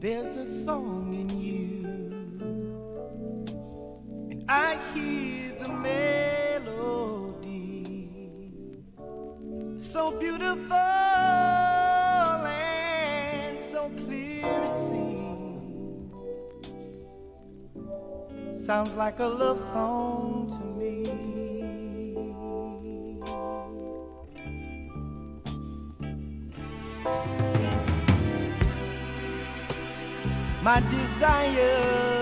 There's a song in you, and I hear the melody, so beautiful and so clear it seems. Sounds like a love song to me. My desire